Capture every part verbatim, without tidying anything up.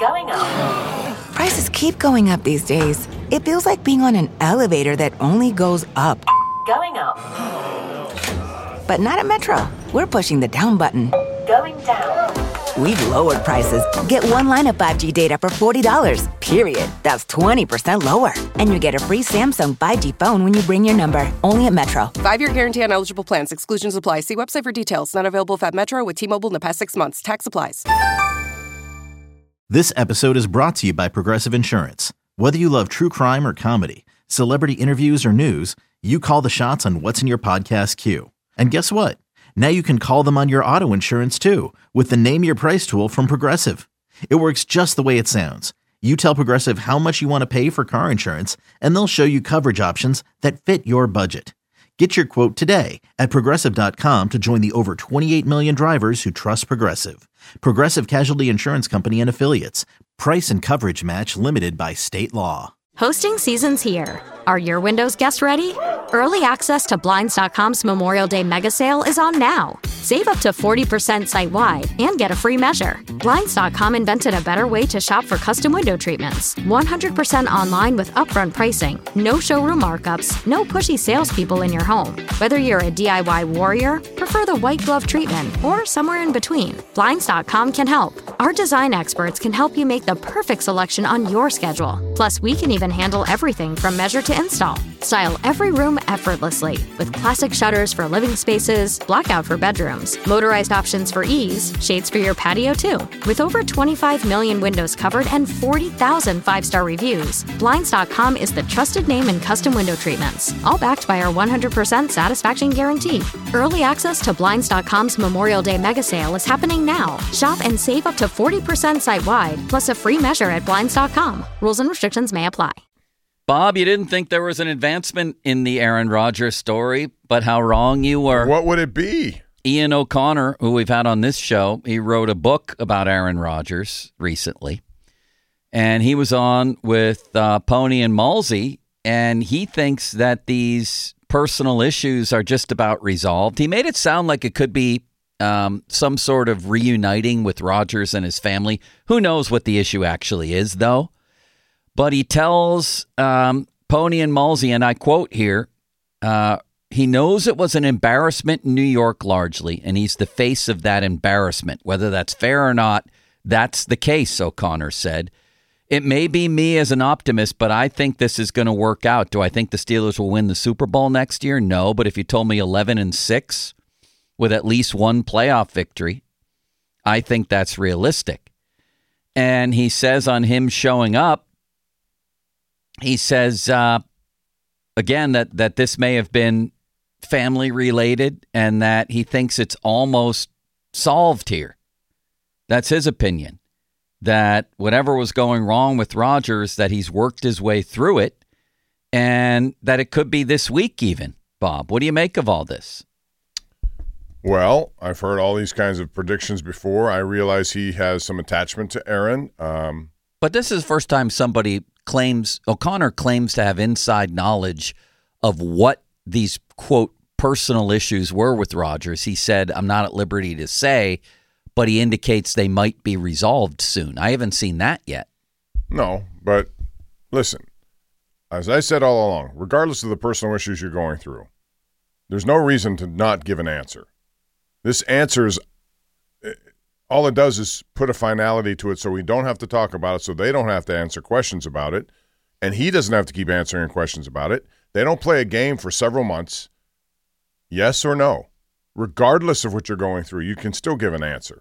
Going up. Prices keep going up these days. It feels like being on an elevator that only goes up. Going up. But not at Metro. We're pushing the down button. Going down. We've lowered prices. Get one line of five G data for forty dollars, period. That's twenty percent lower. And you get a free Samsung five G phone when you bring your number. Only at Metro. Five-year guarantee on eligible plans. Exclusions apply. See website for details. Not available if at Metro with T-Mobile in the past six months. Tax applies. This episode is brought to you by Progressive Insurance. Whether you love true crime or comedy, celebrity interviews or news, you call the shots on what's in your podcast queue. And guess what? Now you can call them on your auto insurance too with the Name Your Price tool from Progressive. It works just the way it sounds. You tell Progressive how much you want to pay for car insurance, and they'll show you coverage options that fit your budget. Get your quote today at Progressive dot com to join the over twenty-eight million drivers who trust Progressive. Progressive Casualty Insurance Company and Affiliates. Price and coverage match limited by state law. Hosting season's here. Are your windows guests ready? Early access to Blinds dot com's Memorial Day mega sale is on now. Save up to forty percent site-wide and get a free measure. Blinds dot com invented a better way to shop for custom window treatments. one hundred percent online with upfront pricing, no showroom markups, no pushy salespeople in your home. Whether you're a D I Y warrior, prefer the white glove treatment, or somewhere in between, Blinds dot com can help. Our design experts can help you make the perfect selection on your schedule. Plus, we can even handle everything from measure to install. Style every room effortlessly with classic shutters for living spaces, blackout for bedrooms, motorized options for ease, shades for your patio too. With over twenty-five million windows covered and forty thousand five-star reviews, Blinds dot com is the trusted name in custom window treatments, all backed by our one hundred percent satisfaction guarantee. Early access to Blinds dot com's Memorial Day mega sale is happening now. Shop and save up to forty percent site-wide, plus a free measure at Blinds dot com. Rules and restrictions may apply. Bob, you didn't think there was an advancement in the Aaron Rodgers story, but how wrong you were. What would it be? Ian O'Connor, who we've had on this show, he wrote a book about Aaron Rodgers recently. And he was on with uh, Pony and Malsey, and he thinks that these personal issues are just about resolved. He made it sound like it could be um, some sort of reuniting with Rodgers and his family. Who knows what the issue actually is, though? But he tells um, Pony and Malsey, and I quote here, uh, he knows it was an embarrassment in New York largely, and he's the face of that embarrassment. Whether that's fair or not, that's the case, O'Connor said. It may be me as an optimist, but I think this is going to work out. Do I think the Steelers will win the Super Bowl next year? No, but if you told me eleven and six with at least one playoff victory, I think that's realistic. And he says on him showing up, he says, uh, again, that, that this may have been family related and that he thinks it's almost solved here. That's his opinion, that whatever was going wrong with Rodgers, that he's worked his way through it and that it could be this week even. Bob, what do you make of all this? Well, I've heard all these kinds of predictions before. I realize he has some attachment to Aaron. Um, but this is the first time somebody claims, O'Connor claims to have inside knowledge of what these, quote, personal issues were with Rodgers. He said, I'm not at liberty to say, but he indicates they might be resolved soon. I haven't seen that yet. No, but listen, as I said all along, regardless of the personal issues you're going through, there's no reason to not give an answer. This answer is, all it does is put a finality to it so we don't have to talk about it, so they don't have to answer questions about it, and he doesn't have to keep answering questions about it. They don't play a game for several months. Yes or no. Regardless of what you're going through, you can still give an answer.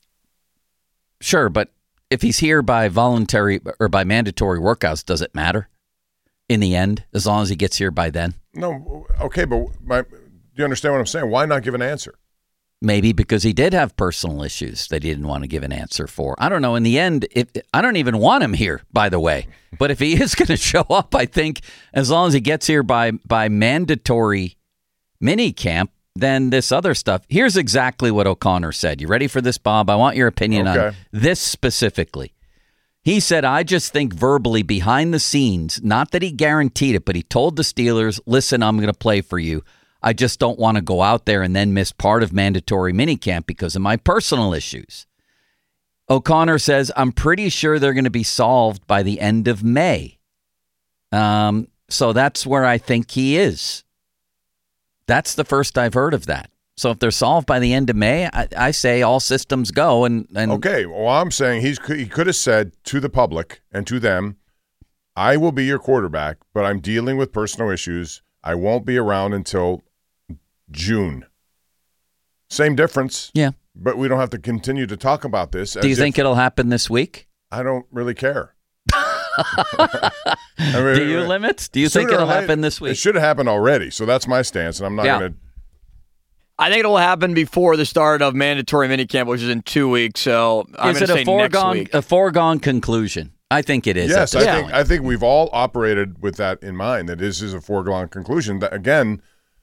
Sure, but if he's here by voluntary or by mandatory workouts, does it matter in the end, as long as he gets here by then? No, okay, but my, do you understand what I'm saying? Why not give an answer? Maybe because he did have personal issues that he didn't want to give an answer for. I don't know. In the end, if, I don't even want him here, by the way. But if he is going to show up, I think as long as he gets here by by mandatory mini camp, then this other stuff. Here's exactly what O'Connor said. You ready for this, Bob? I want your opinion okay. on this specifically. He said, I just think verbally behind the scenes, not that he guaranteed it, but he told the Steelers, listen, I'm going to play for you. I just don't want to go out there and then miss part of mandatory minicamp because of my personal issues. O'Connor says, I'm pretty sure they're going to be solved by the end of May. Um, so that's where I think he is. That's the first I've heard of that. So if they're solved by the end of May, I, I say all systems go. And, and okay, well, I'm saying he's he could have said to the public and to them, I will be your quarterback, but I'm dealing with personal issues. I won't be around until June. Same difference. Yeah. But we don't have to continue to talk about this. Do you think it'll happen this week? I don't really care. I mean, Do you limit? Do you think it'll happen this week? It should have happened already. So that's my stance, and I'm not Yeah. going to. I think it'll happen before the start of mandatory minicamp, which is in two weeks. So I'm is going it to a say foregone next week. a foregone conclusion? I think it is. Yes, at I this think point. I think we've all operated with that in mind. That this is a foregone conclusion. That again,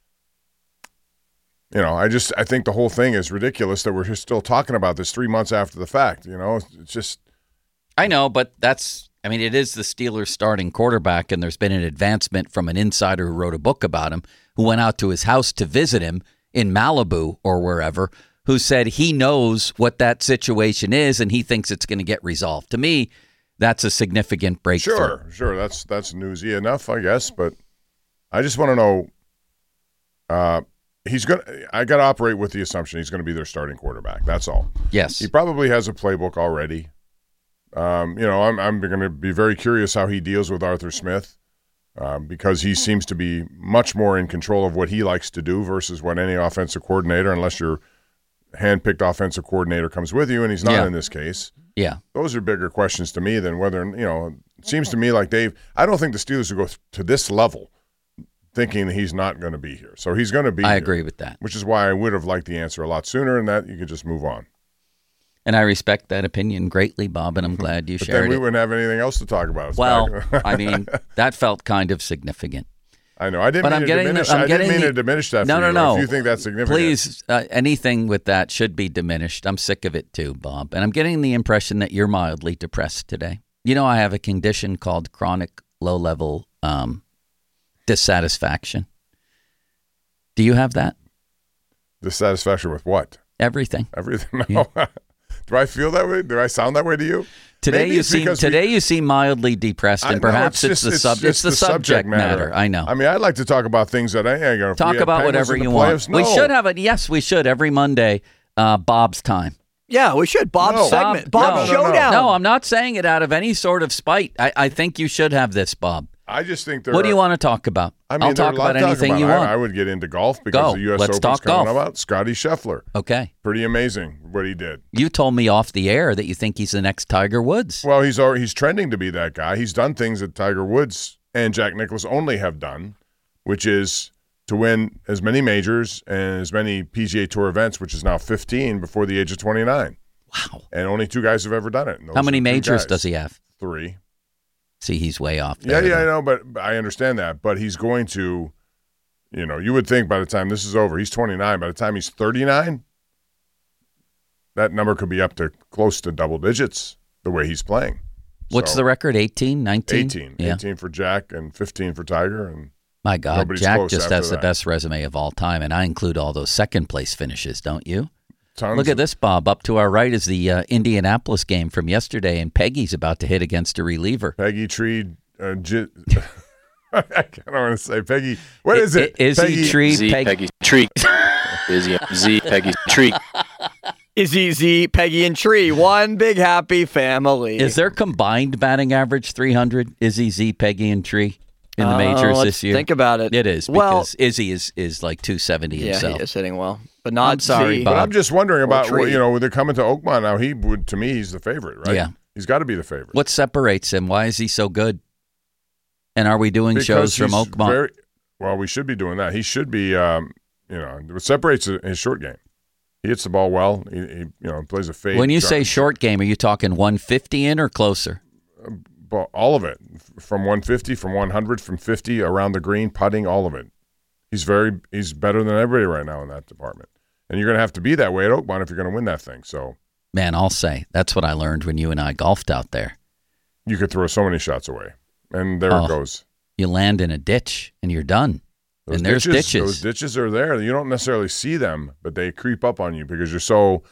you know, I just I think the whole thing is ridiculous that we're still talking about this three months after the fact. You know, it's just. I know, but that's. I mean, it is the Steelers' starting quarterback, and there's been an advancement from an insider who wrote a book about him, who went out to his house to visit him in Malibu or wherever, who said he knows what that situation is and he thinks it's going to get resolved. To me, that's a significant breakthrough. Sure, sure. That's that's newsy enough, I guess. But I just want to know. Uh, he's gonna. I got to operate with the assumption he's going to be their starting quarterback. That's all. Yes. He probably has a playbook already. Um, you know, I'm I'm going to be very curious how he deals with Arthur Smith, um, because he seems to be much more in control of what he likes to do versus what any offensive coordinator, unless your hand-picked offensive coordinator comes with you, and he's not Yeah. in this case. Yeah. Those are bigger questions to me than whether, you know, it seems to me like Dave, I don't think the Steelers would go th- to this level thinking that he's not going to be here. So he's going to be I here, agree with that. which is why I would have liked the answer a lot sooner, and that you could just move on. And I respect that opinion greatly, Bob, and I'm glad you But shared then we it. wouldn't have anything else to talk about. It's Well, back- I mean, that felt kind of significant. I know. I didn't But mean I'm to getting diminish. the, I'm I getting didn't mean the, to diminish that. No, for no, you, no. If you think that's significant, Please, uh, anything with that should be diminished. I'm sick of it too, Bob. And I'm getting the impression that you're mildly depressed today. You know, I have a condition called chronic low-level um, dissatisfaction. Do you have that? dissatisfaction with what? Everything. Everything. No. Do I feel that way? Do I sound that way to you? Today Maybe you it's seem because today we, you seem mildly depressed, I and know, perhaps it's, just- the sub it's, just the, subject matter. I know. I mean, I'd like to talk about things that I ain't going to Talk about whatever you want. We should have it. Yes, we should every Monday. Uh, Bob's time. Yeah, we should. Bob's No. segment. Bob- Bob's no, no, no, no. showdown. No, I'm not saying it out of any sort of spite. I, I think you should have this, Bob. I just think there What do you are- want to talk about? I mean, I'll there are talk a lot about to talk anything about. you I, want. I would get into golf because Go. the U S Let's Open's talk coming golf. about. Scotty Scheffler. Okay. Pretty amazing what he did. You told me off the air that you think he's the next Tiger Woods. Well, he's already, he's trending to be that guy. He's done things that Tiger Woods and Jack Nicklaus only have done, which is to win as many majors and as many P G A Tour events, which is now fifteen before the age of twenty-nine. Wow. And only two guys have ever done it. and those How many are two majors guys. does he have? Three. See, he's way off Yeah, there. yeah, I then. know, but but I understand that. But he's going to, you know, you would think by the time this is over, he's twenty-nine. By the time he's thirty-nine, that number could be up to close to double digits the way he's playing. What's So, the record? eighteen, nineteen? eighteen. Yeah. eighteen for Jack and fifteen for Tiger. And My God, Nobody's Jack close just after has the that. best resume of all time, and I include all those second place finishes, don't you? tons Look at of- this, Bob. Up to our right is the uh, Indianapolis game from yesterday, and Peggy's about to hit against a reliever. Peggy Tree. Uh, J- I don't want to say Peggy. What is it? I- Is Peggy, he Tree? Z Peg- Peggy Tree. Izzy Z Peggy Tree. Izzy, Z, Peggy, and Tree. One big happy family. Is their combined batting average three hundred? Izzy, Z, Peggy, and Tree in the Uh, majors let's this year? think about it. It is, Well- because Izzy is, is like two seventy Yeah, himself. he is hitting well. But not I'm sorry, Z. Bob. But I'm just wondering about, Tree. you know, they're coming to Oakmont now. He would, to me, he's the favorite, right? Yeah. He's got to be the favorite. What separates him? Why is he so good? And are we doing Because shows from he's Oakmont? very- well, we should be doing that. He should be, um, you know, what separates his short game. He hits the ball well. He, he you know, plays a fade. When you say shot. short game, are you talking one fifty in or closer? But all of it, f- from one fifty, from one hundred, from fifty, around the green, putting, all of it. He's very, he's better than everybody right now in that department. And you're going to have to be that way at Oakmont if you're going to win that thing. So Man, I'll say. That's what I learned when you and I golfed out there. you could throw so many shots away. And there Oh. it goes. You land in a ditch and you're done. Those and there's ditches. Those ditches are there. You don't necessarily see them, but they creep up on you because you're so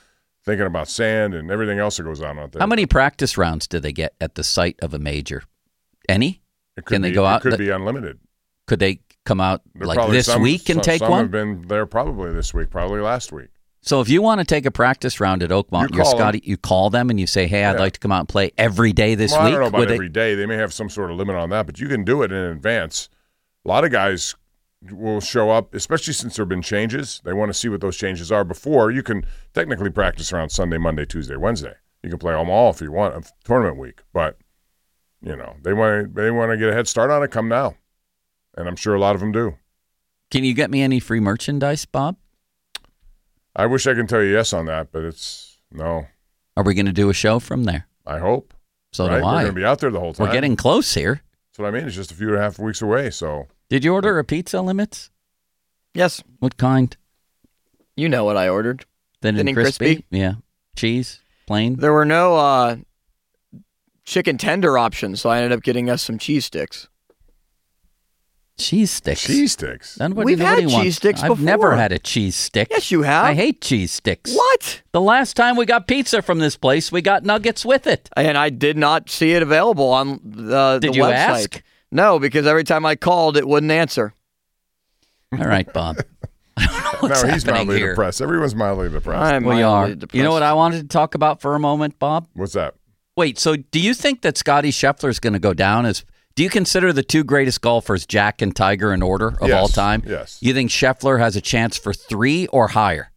thinking about sand and everything else that goes on out there. How many practice rounds do they get at the site of a major? Any? It could Can they be, go out? It could the, be unlimited. Could they come out They're like probably this some, week and some, take some one? have been there probably this week, probably last week. So if you want to take a practice round at Oakmont, You you're call Scotty. You call them and you say, "Hey, I'd Yeah. like to come out and play every day this well, week." I don't know about Would every they, day. They may have some sort of limit on that, but you can do it in advance. A lot of guys will show up, especially since there have been changes. They want to see what those changes are before. You can technically practice around Sunday, Monday, Tuesday, Wednesday. You can play them all if you want a tournament week, but you know they want to, they want to get a head start on it. Come now, and I'm sure a lot of them do. Can you get me any free merchandise, Bob? I wish I could tell you yes on that, but it's no. Are we going to do a show from there? I hope. So right? do We're I. going to be out there the whole time. We're getting close here. That's what I mean. It's just a few and a half weeks away. So, did you order a pizza, Limits? Yes. What kind? You know what I ordered. Thin and Thin and crispy? crispy? Yeah. Cheese? Plain? There were no uh, chicken tender options, so I ended up getting us some cheese sticks. Cheese sticks. Cheese sticks. Then what We've do you- had what do you want? cheese sticks I've before. never had a cheese stick. Yes, you have. I hate cheese sticks. What? The last time we got pizza from this place, we got nuggets with it. And I did not see it available on the, Did the you website. ask? No, because every time I called, it wouldn't answer. All right, Bob. I don't know what's no, he's happening mildly here. depressed. Everyone's mildly depressed. I'm We are. mildly depressed. You know what I wanted to talk about for a moment, Bob? What's that? Wait, so do you think that Scotty Scheffler is going to go down as? Do you consider the two greatest golfers, Jack and Tiger, in order of Yes, all time? yes. You think Scheffler has a chance for three or higher?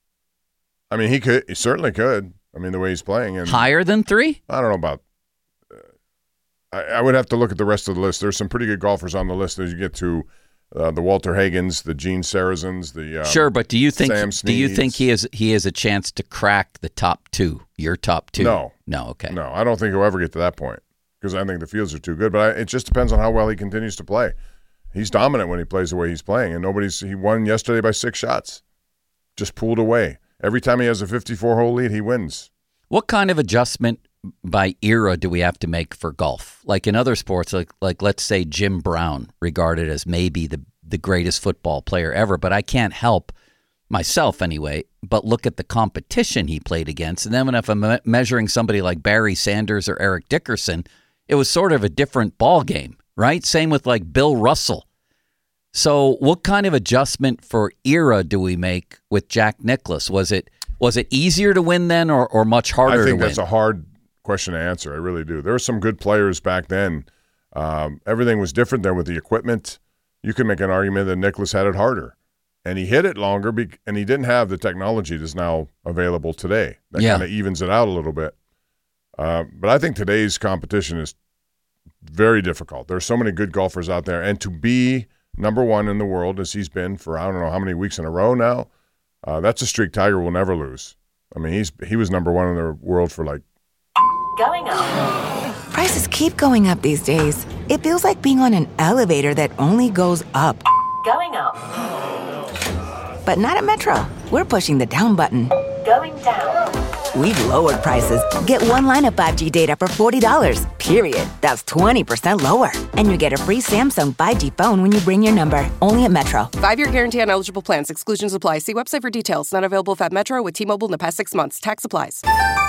I mean, he could. He certainly could. I mean, the way he's playing. And Higher than three? I don't know about. Uh, I, I would have to look at the rest of the list. There's some pretty good golfers on the list as you get to uh, the Walter Hagens, the Gene Sarazens, the um, Sure, but do you think Sam do you Sneads. think he has he has a chance to crack the top two? Your top two? No. no, okay. No, I don't think he'll ever get to that point because I think the fields are too good. But I, it just depends on how well he continues to play. He's dominant when he plays the way he's playing, and nobody's. He won yesterday by six shots, just pulled away. Every time he has a fifty-four hole lead, he wins. What kind of adjustment by era do we have to make for golf? Like in other sports, like like let's say Jim Brown, regarded as maybe the the greatest football player ever, but I can't help myself anyway, but look at the competition he played against. And then when if I'm me- measuring somebody like Barry Sanders or Eric Dickerson, it was sort of a different ball game, right? Same with like Bill Russell. So what kind of adjustment for era do we make with Jack Nicklaus? Was it was it easier to win then or, or much harder to I win? think that's a hard question to answer. I really do. There were some good players back then. Um, everything was different then with the equipment. You can make an argument that Nicklaus had it harder, and he hit it longer, be- and he didn't have the technology that's now available today. That Yeah. kind of evens it out a little bit. Uh, but I think today's competition is very difficult. There's so many good golfers out there, and to be number one in the world as he's been for I don't know how many weeks in a row now, uh, that's a streak Tiger will never lose. I mean, he's he was number one in the world for like Going up. Prices keep going up these days. It feels like being on an elevator that only goes up. Going up. But not at Metro. We're pushing the down button. Going down. We've lowered prices. Get one line of five G data for forty dollars, period. That's twenty percent lower. And you get a free Samsung five G phone when you bring your number. Only at Metro. Five-year guarantee on eligible plans. Exclusions apply. See website for details. Not available if at Metro with T-Mobile in the past six months. Tax applies.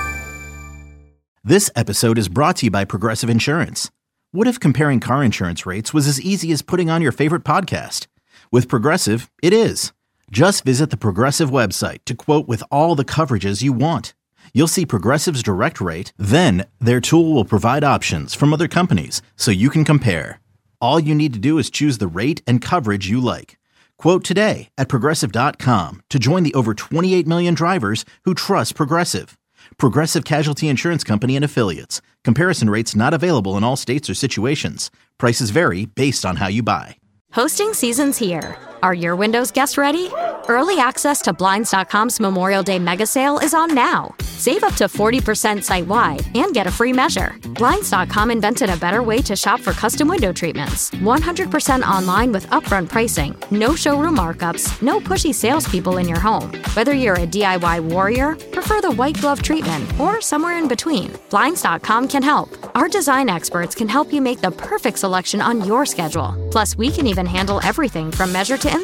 This episode is brought to you by Progressive Insurance. What if comparing car insurance rates was as easy as putting on your favorite podcast? With Progressive, it is. Just visit the Progressive website to quote with all the coverages you want. You'll see Progressive's direct rate, then their tool will provide options from other companies so you can compare. All you need to do is choose the rate and coverage you like. Quote today at Progressive dot com to join the over twenty-eight million drivers who trust Progressive. Progressive Casualty Insurance Company and Affiliates. Comparison rates not available in all states or situations. Prices vary based on how you buy. Hosting season's here. Are your windows guests ready? Early access to Blinds dot com's Memorial Day mega sale is on now. Save up to forty percent site-wide and get a free measure. Blinds dot com invented a better way to shop for custom window treatments. one hundred percent online with upfront pricing, no showroom markups, no pushy salespeople in your home. Whether you're a D I Y warrior, prefer the white glove treatment, or somewhere in between, Blinds dot com can help. Our design experts can help you make the perfect selection on your schedule. Plus, we can even handle everything from measure to install.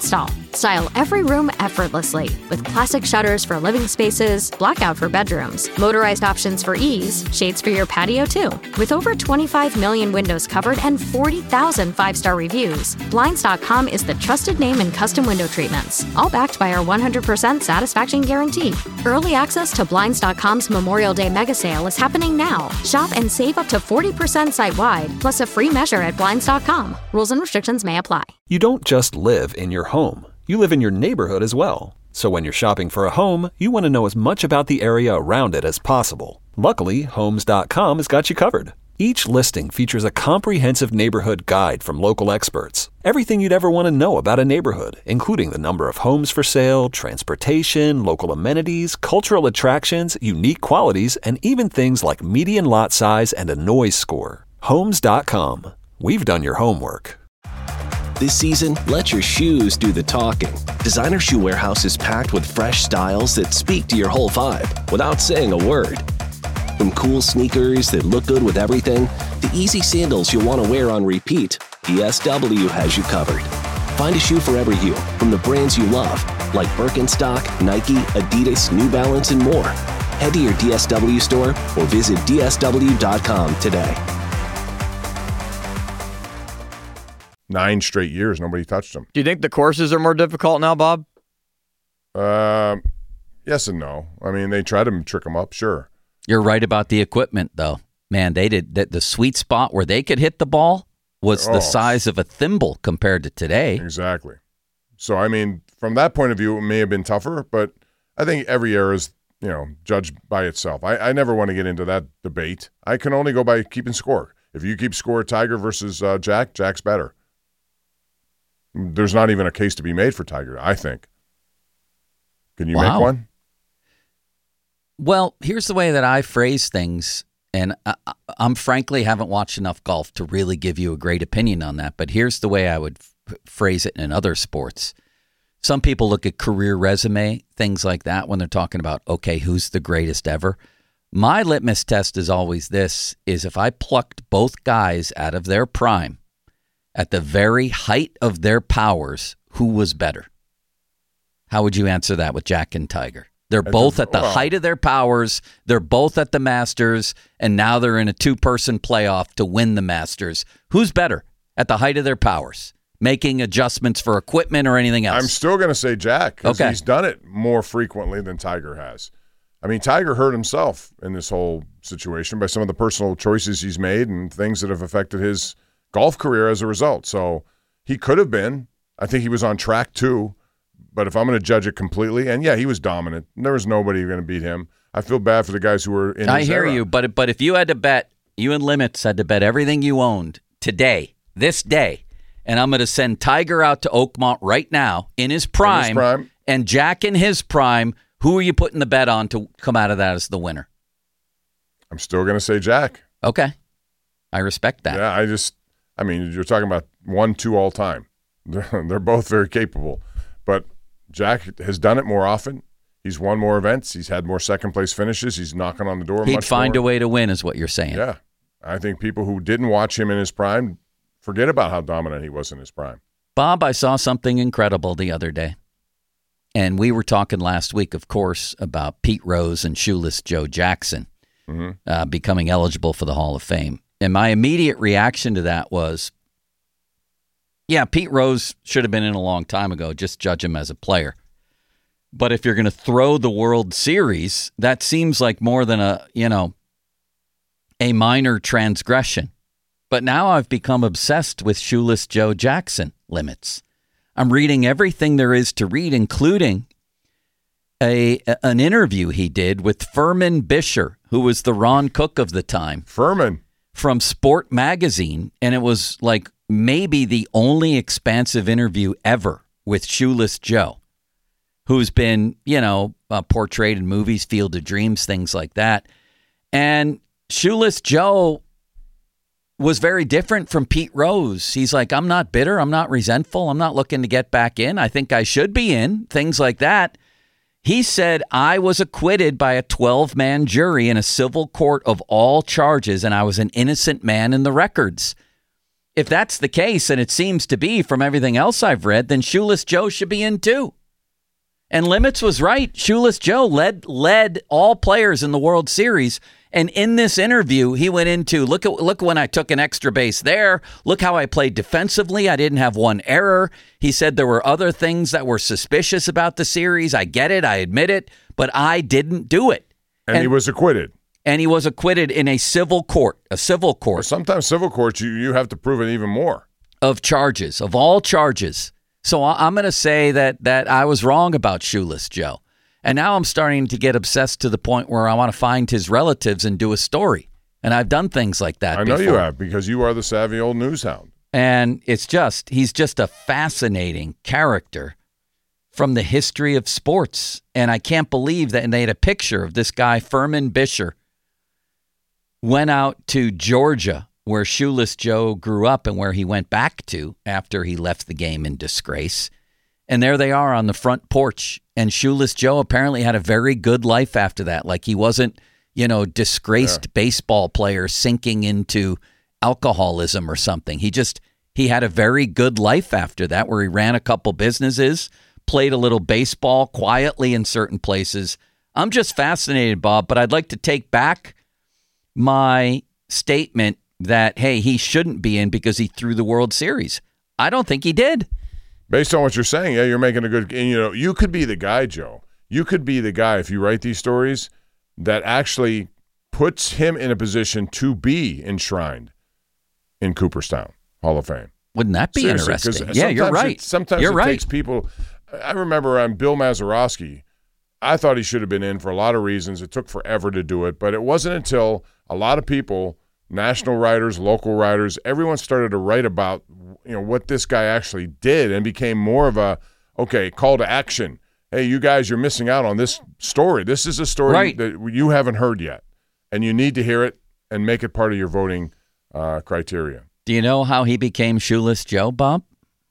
Style every room effortlessly with classic shutters for living spaces, blackout for bedrooms, motorized options for ease, shades for your patio too. With over twenty-five million windows covered and forty thousand five-star reviews, Blinds dot com is the trusted name in custom window treatments, all backed by our one hundred percent satisfaction guarantee. Early access to Blinds dot com's Memorial Day mega sale is happening now. Shop and save up to forty percent site-wide, plus a free measure at Blinds dot com. Rules and restrictions may apply. You don't just live in your home. You live in your neighborhood as well. So when you're shopping for a home, you want to know as much about the area around it as possible. Luckily, Homes dot com has got you covered. Each listing features a comprehensive neighborhood guide from local experts. Everything you'd ever want to know about a neighborhood, including the number of homes for sale, transportation, local amenities, cultural attractions, unique qualities, and even things like median lot size and a noise score. Homes dot com. We've done your homework. This season, let your shoes do the talking. Designer Shoe Warehouse is packed with fresh styles that speak to your whole vibe without saying a word. From cool sneakers that look good with everything, to easy sandals you'll want to wear on repeat, D S W has you covered. Find a shoe for every you from the brands you love, like Birkenstock, Nike, Adidas, New Balance, and more. Head to your D S W store or visit D S W dot com today. Nine straight years, nobody touched them. Do you think the courses are more difficult now, Bob? Um, yes and no. I mean, they try to trick them up, sure. You're right about the equipment, though. Man, they did that. The sweet spot where they could hit the ball was Oh. the size of a thimble compared to today. Exactly. So, I mean, from that point of view, it may have been tougher, but I think every era is, you know, judged by itself. I, I never want to get into that debate. I can only go by keeping score. If you keep score, Tiger versus uh, Jack, Jack's better. There's not even a case to be made for Tiger, I think. Can you Wow. make one? Well, here's the way that I phrase things, and I, I'm frankly haven't watched enough golf to really give you a great opinion on that, but here's the way I would f- phrase it in other sports. Some people look at career resume, things like that, when they're talking about, okay, who's the greatest ever? My litmus test is always this, is if I plucked both guys out of their prime at the very height of their powers, who was better? How would you answer that with Jack and Tiger? They're At both the- at the well- height of their powers. They're both at the Masters, and now they're in a two-person playoff to win the Masters. Who's better at the height of their powers, making adjustments for equipment or anything else? I'm still going to say Jack because Okay. he's done it more frequently than Tiger has. I mean, Tiger hurt himself in this whole situation by some of the personal choices he's made and things that have affected his golf career as a result. So he could have been. I think he was on track too. But if I'm going to judge it completely, and yeah, he was dominant. There was nobody going to beat him. I feel bad for the guys who were in I his hear era. you, but but if you had to bet, you and Limits had to bet everything you owned today, this day, and I'm going to send Tiger out to Oakmont right now in his prime, prime. and Jack in his prime, who are you putting the bet on to come out of that as the winner? I'm still going to say Jack. Okay. I respect that. Yeah, I just, I mean, you're talking about one, two all time. They're, they're both very capable. But Jack has done it more often. He's won more events. He's had more second place finishes. He's knocking on the door He'd much find more. a way to win is what you're saying. Yeah. I think people who didn't watch him in his prime forget about how dominant he was in his prime. Bob, I saw something incredible the other day. And we were talking last week, of course, about Pete Rose and Shoeless Joe Jackson Mm-hmm. uh, becoming eligible for the Hall of Fame. And my immediate reaction to that was, yeah, Pete Rose should have been in a long time ago. Just judge him as a player. But if you're going to throw the World Series, that seems like more than a, you know, a minor transgression. But now I've become obsessed with Shoeless Joe Jackson limits. I'm reading everything there is to read, including a an interview he did with Furman Bisher, who was the Ron Cook of the time. Furman. From Sport Magazine. And it was like maybe the only expansive interview ever with Shoeless Joe, who's been, you know, uh, portrayed in movies, Field of Dreams, things like that. And Shoeless Joe was very different from Pete Rose. He's like, I'm not bitter. I'm not resentful. I'm not looking to get back in. I think I should be in, things like that. He said, I was acquitted by a twelve-man jury in a civil court of all charges, and I was an innocent man in the records. if that's the case, and it seems to be from everything else I've read, then Shoeless Joe should be in too. And Limits was right. Shoeless Joe led led all players in the World Series. And in this interview, he went into, look at look when I took an extra base there. Look how I played defensively. I didn't have one error. He said there were other things that were suspicious about the series. I get it. I admit it. But I didn't do it. And, and he was acquitted. And he was acquitted in a civil court, a civil court. Well, sometimes civil courts, you, you have to prove it even more. Of charges, of all charges. So I'm going to say that that I was wrong about Shoeless Joe. And now I'm starting to get obsessed to the point where I want to find his relatives and do a story. And I've done things like that I know before. you have, because you are the savvy old news hound. And it's just, he's just a fascinating character from the history of sports. And I can't believe that, and they had a picture of this guy, Furman Bisher, went out to Georgia, where Shoeless Joe grew up and where he went back to after he left the game in disgrace. And there they are on the front porch. And Shoeless Joe apparently had a very good life after that. Like he wasn't, you know, disgraced yeah. baseball player sinking into alcoholism or something. He just, he had a very good life after that, where he ran a couple businesses, played a little baseball quietly in certain places. I'm just fascinated, Bob, but I'd like to take back my statement that, hey, he shouldn't be in because he threw the World Series. I don't think he did. Based on what you're saying, yeah, you're making a good, and you know, you could be the guy, Joe. You could be the guy, if you write these stories, that actually puts him in a position to be enshrined in Cooperstown Hall of Fame. Wouldn't that be Seriously, interesting? Yeah, you're right. It, sometimes you're it right. takes people. I remember um, Bill Mazeroski. I thought he should have been in for a lot of reasons. It took forever to do it, but it wasn't until a lot of people, national writers, local writers, everyone started to write about, you know, what this guy actually did, and became more of a, okay, call to action. Hey, you guys, you're missing out on this story. This is a story right. that you haven't heard yet, and you need to hear it and make it part of your voting uh, criteria. Do you know how he became Shoeless Joe, Bob?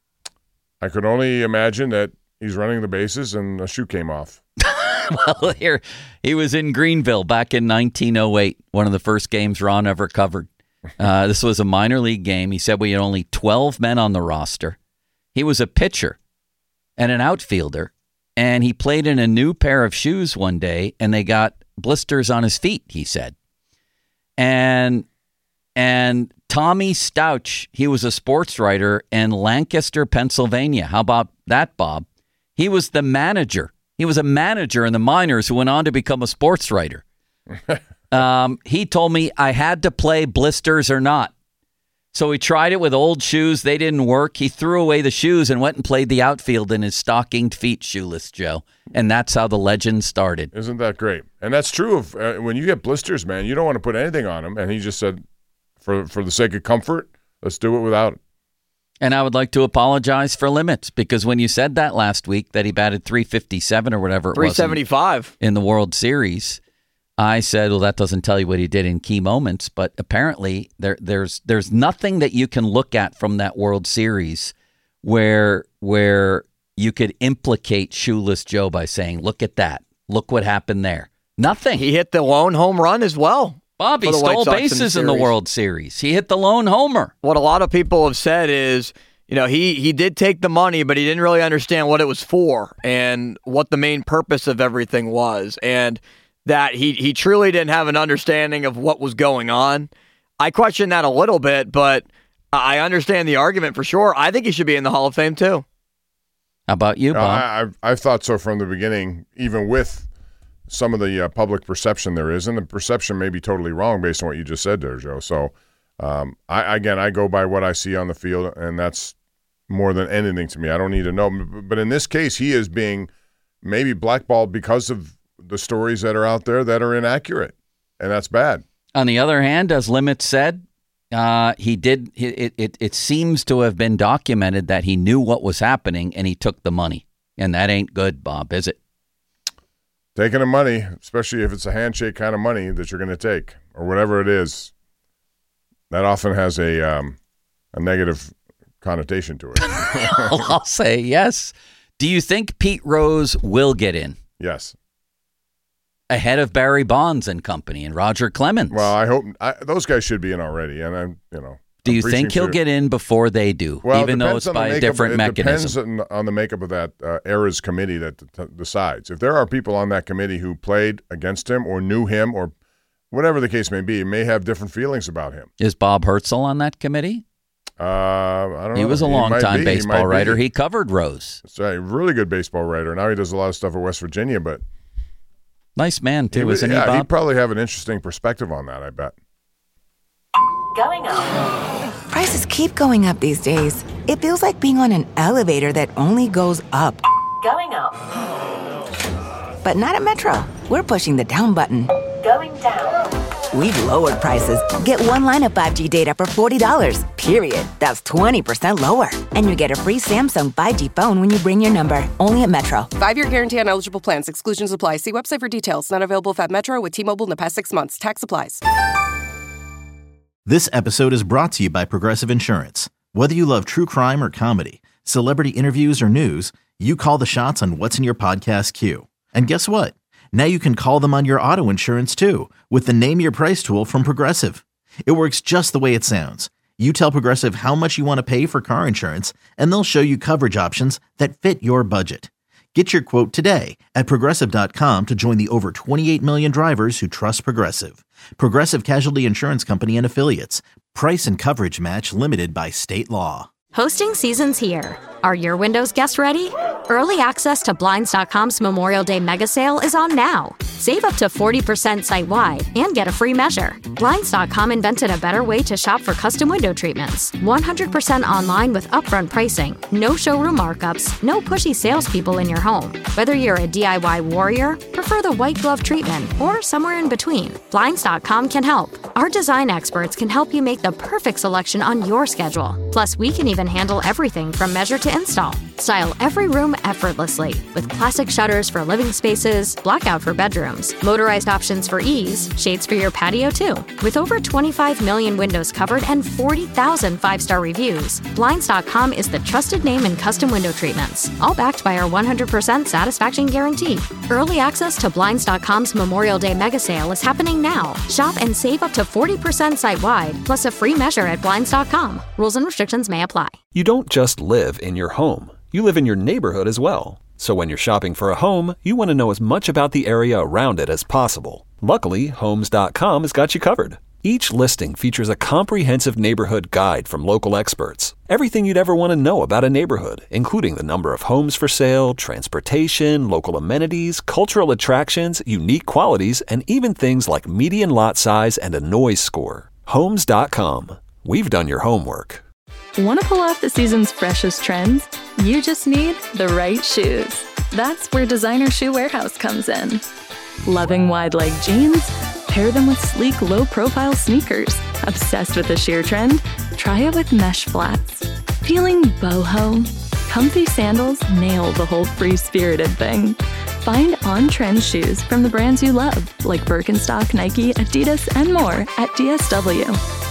I could only imagine that he's running the bases and a shoe came off. Well, here he was in Greenville back in nineteen oh eight, one of the first games Ron ever covered. Uh, this was a minor league game. He said we had only twelve men on the roster. He was a pitcher and an outfielder, and he played in a new pair of shoes one day, and they got blisters on his feet, he said. And and Tommy Stouch, he was a sports writer in Lancaster, Pennsylvania. How about that, Bob? He was the manager. He was a manager in the minors who went on to become a sports writer. um, he told me I had to play blisters or not. So he tried it with old shoes. They didn't work. He threw away the shoes and went and played the outfield in his stockinged feet, Shoeless Joe. And that's how the legend started. Isn't that great? And that's true of uh, when you get blisters, man, you don't want to put anything on them. And he just said, for for the sake of comfort, let's do it without it. And I would like to apologize for Limits, because when you said that last week, that he batted three fifty-seven or whatever it was three seventy-five in, in the World Series, I said, well, that doesn't tell you what he did in key moments. But apparently there there's there's nothing that you can look at from that World Series where where you could implicate Shoeless Joe by saying, look at that. Look what happened there. Nothing. He hit the lone home run as well. Bob, he stole bases in the, in the World Series. He hit the lone homer. What a lot of people have said is, you know, he, he did take the money, but he didn't really understand what it was for and what the main purpose of everything was, and that he, he truly didn't have an understanding of what was going on. I question that a little bit, but I understand the argument for sure. I think he should be in the Hall of Fame too. How about you, Bob? Uh, I, I've, I've thought so from the beginning, even with some of the uh, public perception there is, and the perception may be totally wrong based on what you just said there, Joe. So, um, I again, I go by what I see on the field, and that's more than anything to me. I don't need to know. But in this case, he is being maybe blackballed because of the stories that are out there that are inaccurate, and that's bad. On the other hand, as Limits said, uh, he did. It, it it seems to have been documented that he knew what was happening and he took the money, and that ain't good, Bob, is it? Taking the money, especially if it's a handshake kind of money that you're going to take, or whatever it is, that often has a um, a negative connotation to it. I'll say yes. Do you think Pete Rose will get in? Yes. Ahead of Barry Bonds and company and Roger Clemens? Well, I hope I, those guys should be in already, and I, you know. Do you I'm think he'll to, get in before they do, well, even it though it's on the by a makeup, different it mechanism? It depends on, on the makeup of that uh, era's committee that t- decides. If there are people on that committee who played against him or knew him or whatever the case may be, may have different feelings about him. Is Bob Herzl on that committee? Uh, I don't he know. was a He long-time be. baseball he writer. Be. He covered Rose. That's right. Really good baseball writer. Now he does a lot of stuff at West Virginia, but nice man too, he, isn't yeah, he, Bob? He'd probably have an interesting perspective on that, I bet. Going up. Prices keep going up these days. It feels like being on an elevator that only goes up. Going up. But not at Metro. We're pushing the down button. Going down. We've lowered prices. Get one line of five G data for forty dollars, period. That's twenty percent lower. And you get a free Samsung five G phone when you bring your number. Only at Metro. Five-year guarantee on eligible plans. Exclusions apply. See website for details. Not available if at Metro with T-Mobile in the past six months. Tax applies. This episode is brought to you by Progressive Insurance. Whether you love true crime or comedy, celebrity interviews or news, you call the shots on what's in your podcast queue. And guess what? Now you can call them on your auto insurance too with the Name Your Price tool from Progressive. It works just the way it sounds. You tell Progressive how much you want to pay for car insurance, and they'll show you coverage options that fit your budget. Get your quote today at Progressive dot com to join the over twenty-eight million drivers who trust Progressive. Progressive Casualty Insurance Company and Affiliates. Price and coverage match limited by state law. Hosting season's here. Are your Windows guests ready? Early access to Blinds dot com's Memorial Day mega sale is on now. Save up to forty percent site-wide and get a free measure. Blinds dot com invented a better way to shop for custom window treatments. one hundred percent online with upfront pricing. No showroom markups, no pushy salespeople in your home. Whether you're a D I Y warrior, prefer the white glove treatment, or somewhere in between, Blinds dot com can help. Our design experts can help you make the perfect selection on your schedule. Plus, we can even handle everything from measure to install. Style every room effortlessly with classic shutters for living spaces, blackout for bedrooms, motorized options for ease, shades for your patio too. With over twenty-five million windows covered and forty thousand five-star reviews, Blinds dot com is the trusted name in custom window treatments, all backed by our one hundred percent satisfaction guarantee. Early access to Blinds dot com's Memorial Day mega sale is happening now. Shop and save up to forty percent site-wide, plus a free measure at Blinds dot com. Rules and restrictions may apply. You don't just live in your home. You live in your neighborhood as well. So when you're shopping for a home, you want to know as much about the area around it as possible. Luckily, Homes dot com has got you covered. Each listing features a comprehensive neighborhood guide from local experts. Everything you'd ever want to know about a neighborhood, including the number of homes for sale, transportation, local amenities, cultural attractions, unique qualities, and even things like median lot size and a noise score. Homes dot com. We've done your homework. Want to pull off the season's freshest trends? You just need the right shoes. That's where Designer Shoe Warehouse comes in. Loving wide leg jeans? Pair them with sleek, low-profile sneakers. Obsessed with the sheer trend? Try it with mesh flats. Feeling boho? Comfy sandals nail the whole free-spirited thing. Find on-trend shoes from the brands you love, like Birkenstock, Nike, Adidas, and more at D S W.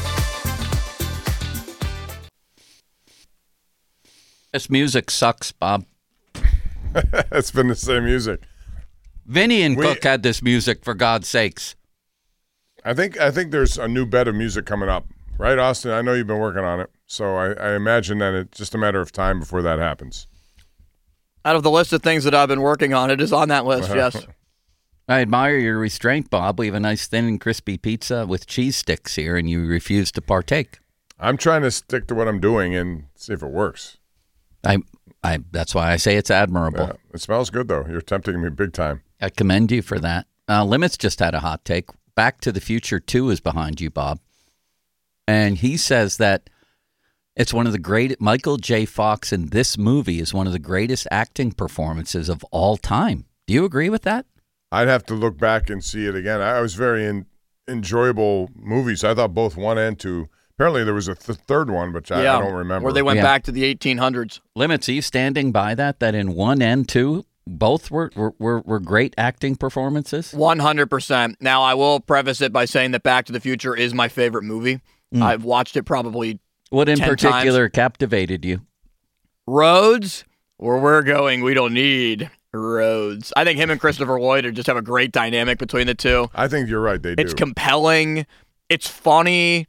This music sucks, Bob. It's been the same music. Vinny and We- Cook had this music, for God's sakes. I think I think there's a new bed of music coming up, right, Austin? I know you've been working on it, so I, I imagine that it's just a matter of time before that happens. Out of the list of things that I've been working on, it is on that list, yes. I admire your restraint, Bob. We have a nice thin and crispy pizza with cheese sticks here, and you refuse to partake. I'm trying to stick to what I'm doing and see if it works. I, I. That's why I say it's admirable. Yeah, it smells good, though. You're tempting me big time. I commend you for that. Uh, Limits just had a hot take. Back to the Future two is behind you, Bob. And he says that it's one of the great, Michael J. Fox in this movie is one of the greatest acting performances of all time. Do you agree with that? I'd have to look back and see it again. I was very in, enjoyable movies. I thought both one and two. Apparently there was a th- third one, but I, yeah, I don't remember. Where they went Yeah. back to the eighteen hundreds. Limits, are you standing by that, that in one and two, both were, were, were, were great acting performances? one hundred percent. Now, I will preface it by saying that Back to the Future is my favorite movie. Mm. I've watched it probably What in ten particular times. captivated you? Roads, where we're going, we don't need roads. I think him and Christopher Lloyd are just have a great dynamic between the two. I think you're right. They do. It's compelling. It's funny.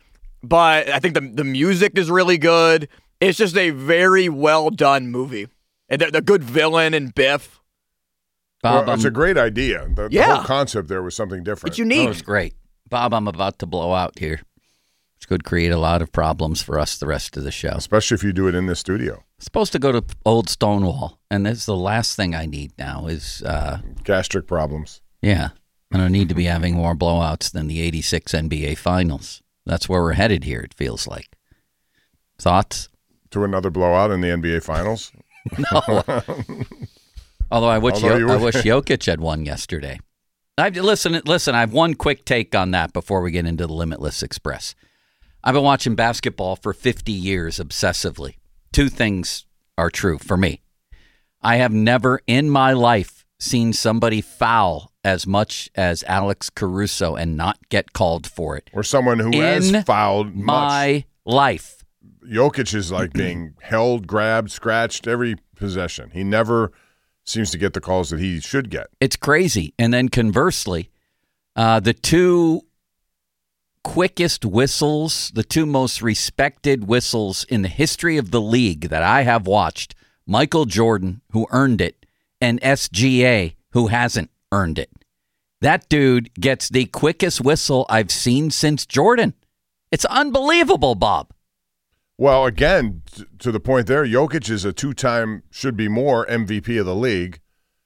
but I think the the music is really good. It's just a very well done movie. And the, the good villain and Biff. Bob, well, um, it's a great idea. The, yeah. the whole concept there was something different. It's unique. It was great. Bob, I'm about to blow out here. Which could create a lot of problems for us the rest of the show. Especially if you do it in the studio. Supposed to go to Old Stonewall, and this is the last thing I need now is... Uh, gastric problems. Yeah. I don't need to be having more blowouts than the eighty-six N B A Finals. That's where we're headed here, it feels like. Thoughts? To another blowout in the N B A Finals? No. Although I wish, Although Yo- were... I wish Jokic had won yesterday. I, listen, listen, I have one quick take on that before we get into the Limitless Express. I've been watching basketball for fifty years obsessively. Two things are true for me. I have never in my life seen somebody foul as much as Alex Caruso and not get called for it. Or someone who in has fouled much. my life. Jokic is like being held, grabbed, scratched every possession. He never seems to get the calls that he should get. It's crazy. And then conversely, uh, the two quickest whistles, the two most respected whistles in the history of the league that I have watched, Michael Jordan, who earned it, and S G A, who hasn't earned it. That dude gets the quickest whistle I've seen since Jordan. It's unbelievable, Bob. Well, again, t- to the point there, Jokic is a two-time, should be more, M V P of the league.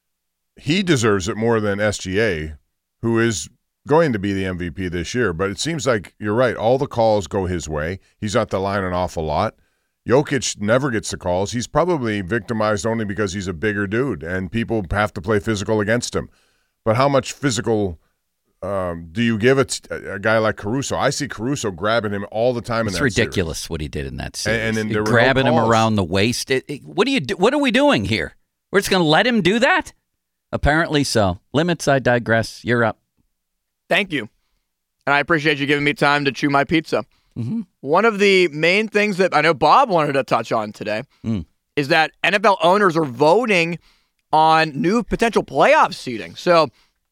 He deserves it more than S G A, who is going to be the M V P this year. But it seems like you're right. All the calls go his way. He's at the line an awful lot. Jokic never gets the calls. He's probably victimized only because he's a bigger dude, and people have to play physical against him. But how much physical um, do you give it a, a guy like Caruso? I see Caruso grabbing him all the time in it's that ridiculous series. What he did in that series. And, and then grabbing no him around the waist. It, it, what do you do? What are we doing here? We're just going to let him do that? Apparently so. Limits, I digress. You're up. Thank you. And I appreciate you giving me time to chew my pizza. Mm-hmm. One of the main things that I know Bob wanted to touch on today mm. is that N F L owners are voting on new potential playoff seeding. So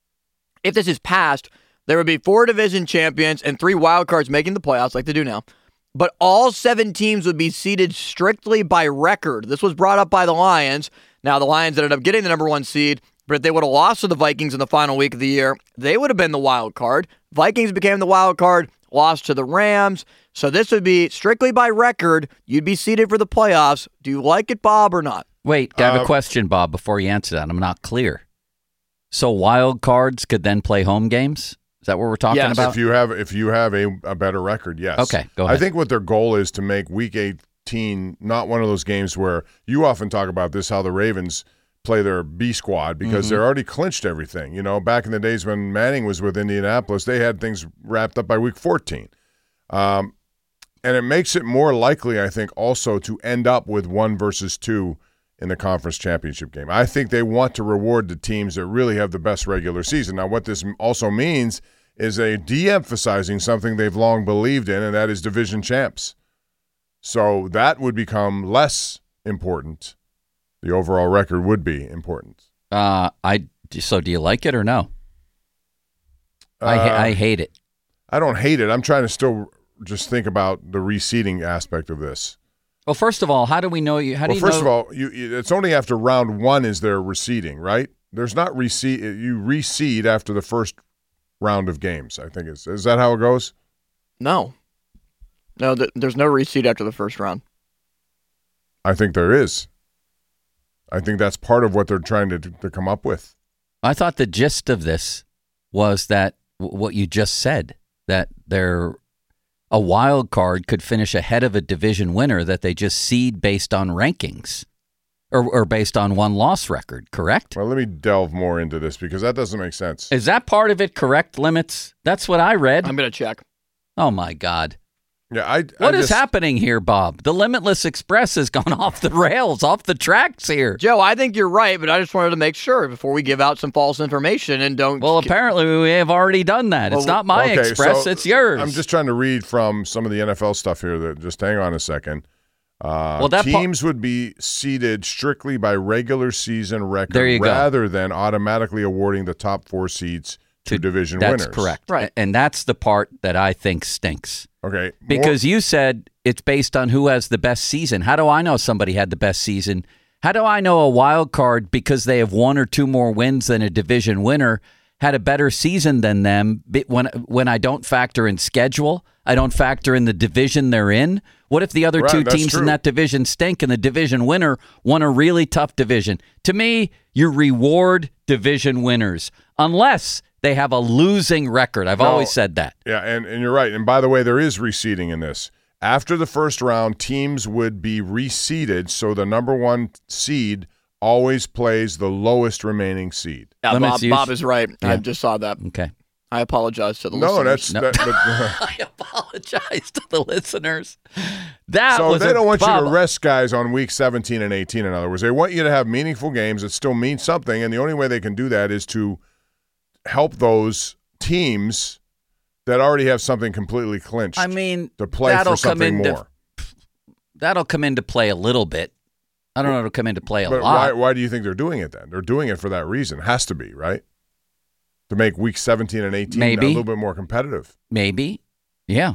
if this is passed, there would be four division champions and three wild cards making the playoffs like they do now. But all seven teams would be seeded strictly by record. This was brought up by the Lions. Now, the Lions ended up getting the number one seed, but if they would have lost to the Vikings in the final week of the year, they would have been the wild card. Vikings became the wild card, lost to the Rams. So this would be strictly by record. You'd be seeded for the playoffs. Do you like it, Bob, or not? Wait, I have Uh, a question, Bob, before you answer that. I'm not clear. So wild cards could then play home games? Is that what we're talking Yes. about? If you have if you have a, a better record, yes. Okay, go ahead. I think what their goal is to make Week eighteen not one of those games where you often talk about this, how the Ravens play their B squad because Mhm. they're already clinched everything. You know, back in the days when Manning was with Indianapolis, they had things wrapped up by Week fourteen. Um, and it makes it more likely, I think, also to end up with one versus two in the conference championship game. I think they want to reward the teams that really have the best regular season. Now, what this also means is a de-emphasizing something they've long believed in, and that is division champs. So that would become less important. The overall record would be important. Uh, I so do you like it or no? I ha- Uh, I hate it. I don't hate it. I'm trying to still just think about the reseeding aspect of this. Well, first of all, how do we know you? How do Well, you first know? of all, you, you- it's only after round one is there reseeding, right? There's not reseed. You reseed after the first round of games. I think is is that how it goes? No. No, th- there's no reseed after the first round. I think there is. I think that's part of what they're trying to to come up with. I thought the gist of this was that w- what you just said, that they're a wild card could finish ahead of a division winner that they just seed based on rankings or, or based on one loss record, correct? Well, let me delve more into this because that doesn't make sense. Is that part of it correct, Limits? That's what I read. I'm going to check. Oh, my God. Yeah, I. What I is just, happening here, Bob? The Limitless Express has gone off the rails, off the tracks here. Joe, I think you're right, but I just wanted to make sure before we give out some false information and don't. Well, apparently we have already done that. It's Well, not my okay, Express, so it's yours. I'm just trying to read from some of the N F L stuff here. That just hang on a second. Uh, Well, that pa- teams would be seeded strictly by regular season record There you go. rather than automatically awarding the top four seeds to division that's winners. That's correct. Right. And that's the part that I think stinks. Okay. Because you said it's based on who has the best season. How do I know somebody had the best season? How do I know a wild card, because they have one or two more wins than a division winner, had a better season than them when when I don't factor in schedule? I don't factor in the division they're in. What if the other Right, two that's teams true. in that division stink and the division winner won a really tough division? To me, you reward division winners unless they have a losing record. I've No, always said that. Yeah, and, and you're right. And by the way, there is reseeding in this. After the first round, teams would be reseeded, so the number one seed always plays the lowest remaining seed. Yeah, Limits Bob, use- Bob is right. I Yeah. just saw that. Okay. I apologize to the No, listeners. that's that, but, I apologize to the listeners. That so was they a- don't want Bob, you to rest guys on week seventeen and eighteen. In other words, they want you to have meaningful games that still mean something, and the only way they can do that is to help those teams that already have something completely clinched. I mean, to play that'll for something come into, more. That'll come into play a little bit. I don't know it'll come into play a But lot. why, why do you think they're doing it then? They're doing it for that reason. It has to be, right? To make week seventeen and eighteen Maybe. a little bit more competitive. Maybe. Yeah.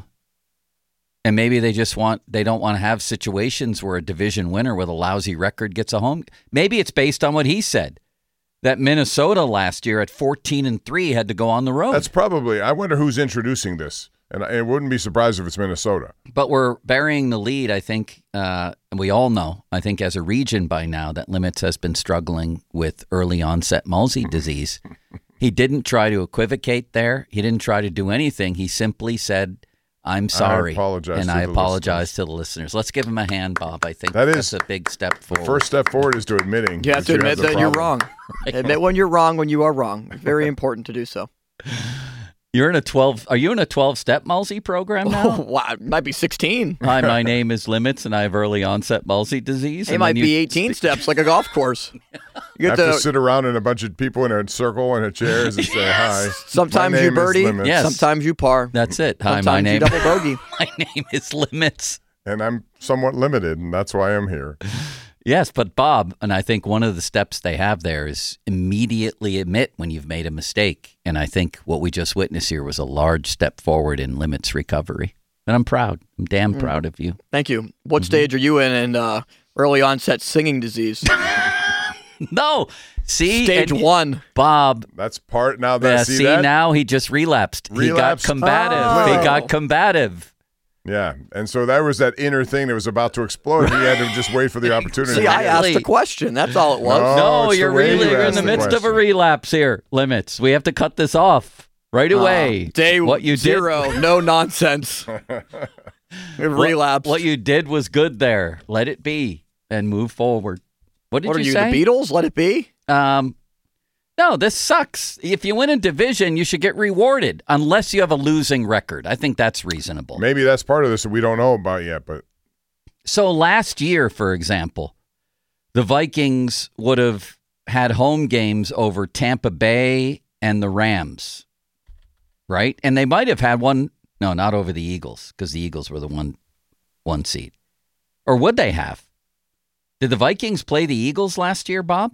And maybe they just want, they don't want to have situations where a division winner with a lousy record gets a home. Maybe it's based on what he said, that Minnesota last year at fourteen and three had to go on the road. That's probably, I wonder who's introducing this. And I it wouldn't be surprised if it's Minnesota. But we're burying the lead, I think, uh, and we all know, I think as a region by now, that Limits has been struggling with early onset Mulsey disease. He didn't try to equivocate there. He didn't try to do anything. He simply said, I'm sorry. apologize and to I the apologize to the listeners. Let's give him a hand, Bob. I think That that's is- a big step forward. First step forward is to admitting. You have that to admit the that you're problem. wrong. Admit when you're wrong when you are wrong. Very important to do so. You're in a twelve. Are you in a twelve-step Mulsey program Oh, now? wow. It might be sixteen. Hi, my name is Limits, and I have early onset Mulsey disease. It and might then you- be eighteen steps, like a golf course. You You get have to to, sit around in a bunch of people in a circle in a chairs and say hi. sometimes My you name is birdie, Limits, Yes. sometimes you par. That's it. Hi, sometimes my you name. double bogey. My name is Limits. and I'm somewhat limited, and that's why I'm here. Yes, but Bob, and I think one of the steps they have there is immediately admit when you've made a mistake. And I think what we just witnessed here was a large step forward in Limits recovery. And I'm proud. I'm damn Mm. proud of you. Thank you. What Mm-hmm. stage are you in in uh, early onset singing disease? No, see, Stage and- one. Bob. That's part now that Yeah, see, see, that? now he just relapsed. Relapsed? He got combative. Oh. He got combative. Yeah, and so that was that inner thing that was about to explode. He had to just wait for the opportunity. See, I asked Really? a question. That's all it was. No. No, it's the you're way you really you're in asked the the midst of a question. relapse here. Limits. We have to cut this off right away. Uh, day what you zero. Did, No nonsense. Relapse. What, what you did was good there. Let it be and move forward. What did What are you you, say? the Beatles? Let it be. Um, no, this sucks. If you win a division, you should get rewarded unless you have a losing record. I think that's reasonable. Maybe that's part of this that we don't know about yet, but So last year, for example, the Vikings would have had home games over Tampa Bay and the Rams, right? And they might have had one, no, not over the Eagles, because the Eagles were the one one seed. Or would they have? Did the Vikings play the Eagles last year, Bob?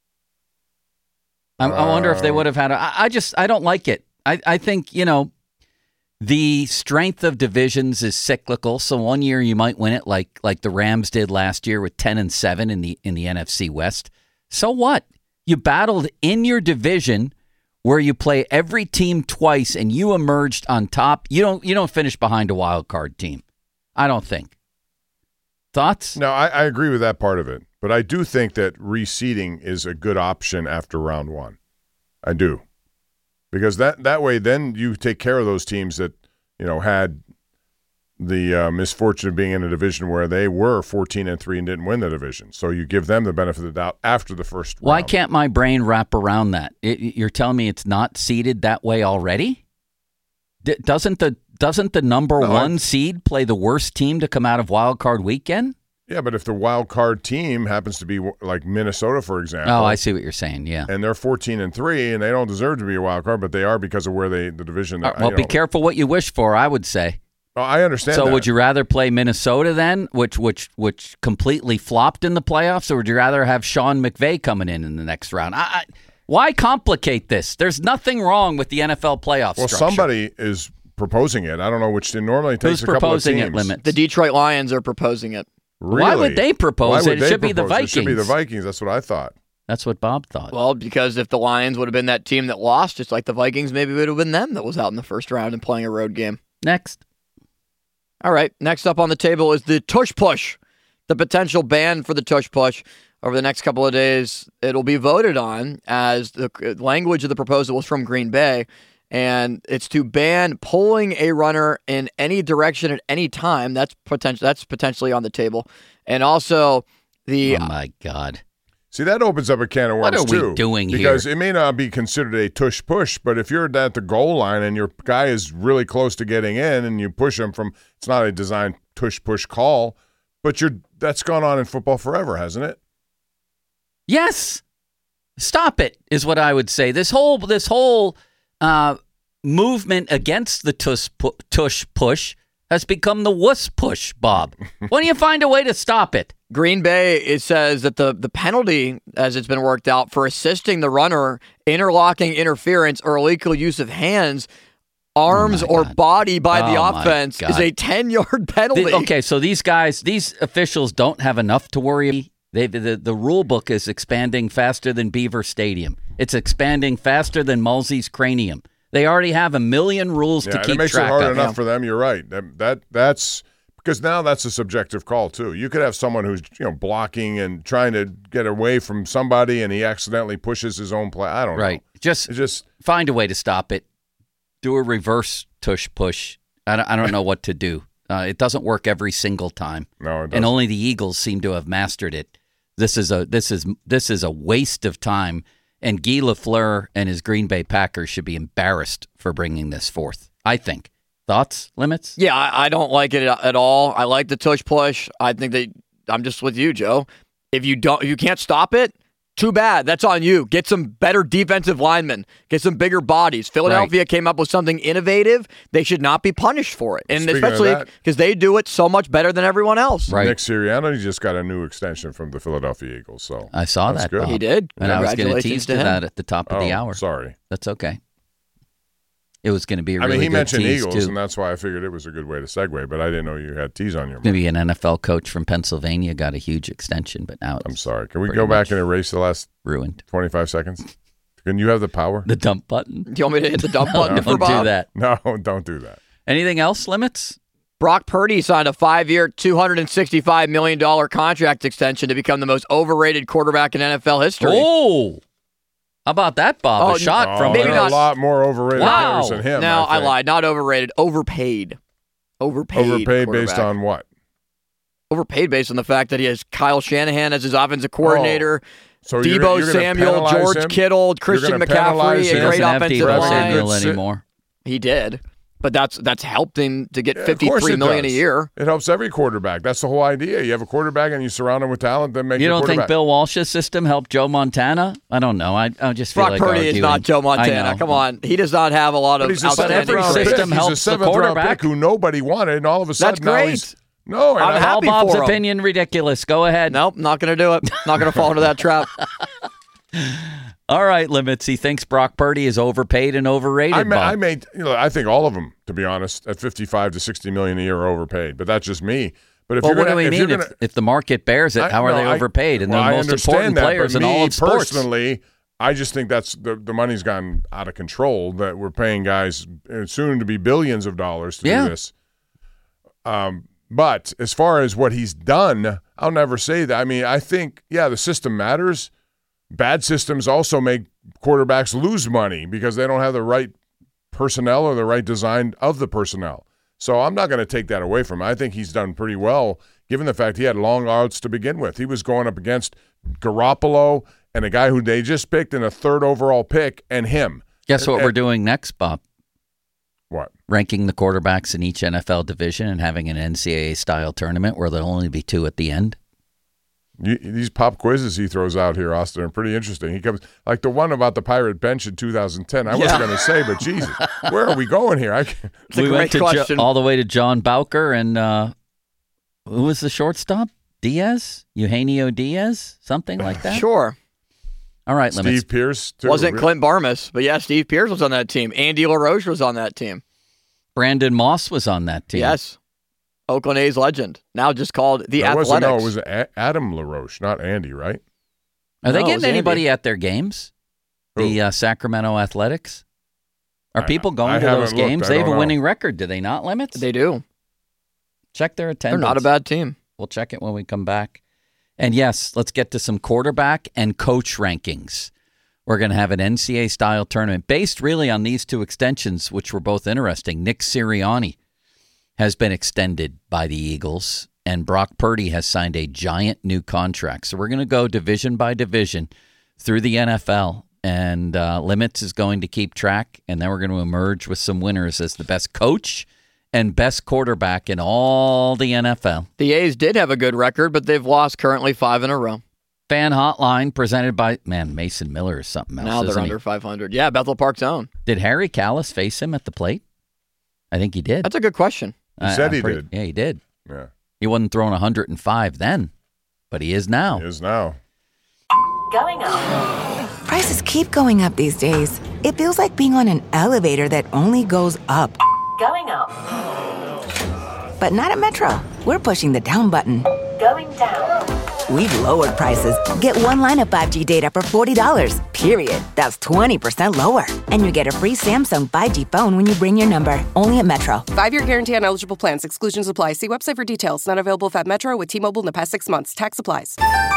I, I wonder if they would have had a, I, I just, I don't like it. I, I think, you know, the strength of divisions is cyclical. So one year you might win it like like the Rams did last year with ten and seven in the in the N F C West. So what? You battled in your division where you play every team twice and you emerged on top. You don't you don't finish behind a wild card team. I don't think. Thoughts? no, I, I agree with that part of it. But I do think that reseeding is a good option after round one. I do. Because that, that way then you take care of those teams that, you know, had the uh, misfortune of being in a division where they were fourteen and three and didn't win the division. So you give them the benefit of the doubt after the first Why round. can't my brain wrap around that? It, you're telling me it's not seeded that way already? D- doesn't the doesn't the number No, one I- seed play the worst team to come out of wild card weekend? Yeah, but if the wild card team happens to be like Minnesota, for example. Oh, I see what you're saying. Yeah. And they're fourteen and three, and they don't deserve to be a wild card, but they are because of where they the division. Uh, That, well, you be know. careful what you wish for, I would say. Oh, I understand. So that. would you rather play Minnesota then, which which which completely flopped in the playoffs, or would you rather have Sean McVay coming in in the next round? I, I, Why complicate this? There's nothing wrong with the N F L playoff Well, structure. somebody is proposing it. I don't know which. It normally takes Who's a couple of proposing teams. it, Limit? The Detroit Lions are proposing it. Really? Why would they propose Why it? would It they should be the propose it? It should be the Vikings. Vikings. That's what I thought. That's what Bob thought. Well, because if the Lions would have been that team that lost, just like the Vikings, maybe it would have been them that was out in the first round and playing a road game. Next. All right. Next up on the table is the tush push, the potential ban for the tush push. Over the next couple of days, it'll be voted on, as the language of the proposal was from Green Bay, and it's to ban pulling a runner in any direction at any time. That's potential. That's potentially on the table, and also the. Oh my God! See, that opens up a can of worms What are we too. doing here? Because it may not be considered a tush push, but if you're at the goal line and your guy is really close to getting in, and you push him from, it's not a designed tush push call, but you're that's gone on in football forever, hasn't it? Yes. Stop it is what I would say. This whole this whole uh, movement against the tush, pu- tush push has become the wuss push, Bob. Why don't you find a way to stop it? Green Bay, it says that the, the penalty, as it's been worked out, for assisting the runner, interlocking interference, or illegal use of hands, arms, Oh or God. body by Oh the my offense God. is a ten-yard penalty. The- okay, so these guys, these officials don't have enough to worry. They, the, the rule book is expanding faster than Beaver Stadium. It's expanding faster than Mulsey's cranium. They already have a million rules Yeah, to and keep it makes track it hard of. enough for them. You're right. That, that that's because now that's a subjective call too. You could have someone who's you know blocking and trying to get away from somebody, and he accidentally pushes his own play. I don't Right. know. Just, It's just find a way to stop it. Do a reverse tush push. I don't, I don't know what to do. Uh, it doesn't work every single time. No, it and doesn't. only the Eagles seem to have mastered it. This is a this is this is a waste of time. And Guy Lafleur and his Green Bay Packers should be embarrassed for bringing this forth, I think. Thoughts, Limits? Yeah, I, I don't like it at all. I like the tush push. I think that I'm just with you, Joe. If you don't, if you can't stop it, too bad. That's on you. Get some better defensive linemen. Get some bigger bodies. Philadelphia Right. came up with something innovative. They should not be punished for it, and Speaking of especially that- because they do it so much better than everyone else. Right. Nick Sirianni he just got a new extension from the Philadelphia Eagles. So I saw that's that, good. Bob. He did. And I was going to Congratulations tease to to him. that at the top of the Oh, hour. Sorry. That's okay. It was going to be a I really mean, he good mentioned tease, Eagles, too. and that's why I figured it was a good way to segue. But I didn't know you had teas on your mind. Maybe an N F L coach from Pennsylvania got a huge extension, but now it's I'm sorry. Can we pretty go back much and erase the last ruined. twenty-five seconds? Can you have the power? The dump button. Do you want me to hit the dump button No, for don't Bob? do that. No, don't do that. Anything else, Limits? Brock Purdy signed a five-year, two hundred sixty-five million dollars contract extension to become the most overrated quarterback in N F L history. Oh, how about that, Bob? Oh, a shot Oh, from maybe there there. are not- a lot more overrated Wow. players than him. Now, I, I, think. lied. Not overrated. Overpaid. Overpaid. Overpaid based quarterback. on what? Overpaid based on the fact that he has Kyle Shanahan as his offensive coordinator, So you're- Debo you're gonna Samuel, penalize George him? Kittle, Christian gonna penalize McCaffrey, him? a He great doesn't have offensive Debo line. Samuel Good sit- anymore. He did, but that's that's helped him to get Yeah, of course fifty-three it million does. a year. It helps every quarterback. That's the whole idea. You have a quarterback and you surround him with talent, then make You the don't think quarterback. Bill Walsh's system helped Joe Montana? I don't know. I, I just feel Brock like Purdy arguing. is not Joe I Montana. know. Come on, he does not have a lot But of he's a outstanding every seventh round traits. system pick. helps He's the a seventh round quarterback. pick who nobody wanted, and all of a sudden That's now great. he's no. And I'm I- happy All Bob's for him. opinion ridiculous. Go ahead. Nope, not going to do it. Not going to fall into that trap. All right, Limits. He thinks Brock Purdy is overpaid and overrated. I, ma- Bob. I made, you know, I think all of them, to be honest, at fifty-five to sixty million a year are overpaid. But that's just me. But if well, you're what gonna, do we if mean? you're If, gonna, if the market bears it, I- how are no, they I- overpaid? And well, they're I the most understand important that, players but in all me of sports. Personally, I just think that's the the money's gone out of control. That we're paying guys uh, soon to be billions of dollars to Yeah. do this. Um, but as far as what he's done, I'll never say that. I mean, I think yeah, the system matters. Bad systems also make quarterbacks lose money because they don't have the right personnel or the right design of the personnel. So I'm not going to take that away from him. I think he's done pretty well, given the fact he had long odds to begin with. He was going up against Garoppolo and a guy who they just picked in a third overall pick, and him. Guess what And- we're doing next, Bob? What? Ranking the quarterbacks in each N F L division and having an N C double A style tournament where there'll only be two at the end. You, these pop quizzes he throws out here, Austin, are pretty interesting. He comes like the one about the Pirate bench in two thousand ten. I Yeah. wasn't going to say, but Jesus, where are we going here? I can't. a we went great to Jo- question. all the way to John Bowker and uh, who was the shortstop? Diaz? Eugenio Diaz? Something like that? Sure. All right, Steve Limits. Pierce, too. Wasn't Really? Clint Barmas, but yeah, Steve Pierce was on that team. Andy LaRoche was on that team. Brandon Moss was on that team. Yes. Oakland A's legend. Now just called the That Athletics. wasn't, no, it was A- Adam LaRoche, not Andy, right? Are they No, it was getting anybody Andy. at their games? Who? The uh, Sacramento Athletics? Are I- people going I to those haven't looked. games? I They have don't a know. winning record, do they not, Limits? They do. Check their They're attendance. not a bad team. We'll check it when we come back. And yes, let's get to some quarterback and coach rankings. We're going to have an N C A A-style tournament based really on these two extensions, which were both interesting. Nick Sirianni has been extended by the Eagles, and Brock Purdy has signed a giant new contract. So we're going to go division by division through the N F L, and uh, Limits is going to keep track, and then we're going to emerge with some winners as the best coach and best quarterback in all the N F L. The A's did have a good record, but they've lost currently five in a row. Fan Hotline presented by, man, Mason Miller is something else, Now they're isn't he? under five hundred. Yeah, Bethel Park Zone. Did Harry Callis face him at the plate? I think he did. That's a good question. He said I'm he pretty- did. Yeah, he did. Yeah. He wasn't throwing one hundred five then, but he is now. He is now. Going up. Prices keep going up these days. It feels like being on an elevator that only goes up. Going up. But not at Metro. We're pushing the down button. Going down. We've lowered prices. Get one line of five G data for forty dollars, period. That's twenty percent lower. And you get a free Samsung five G phone when you bring your number. Only at Metro. Five-year guarantee on eligible plans. Exclusions apply. See website for details. Not available if at Metro with T-Mobile in the past six months. Tax applies.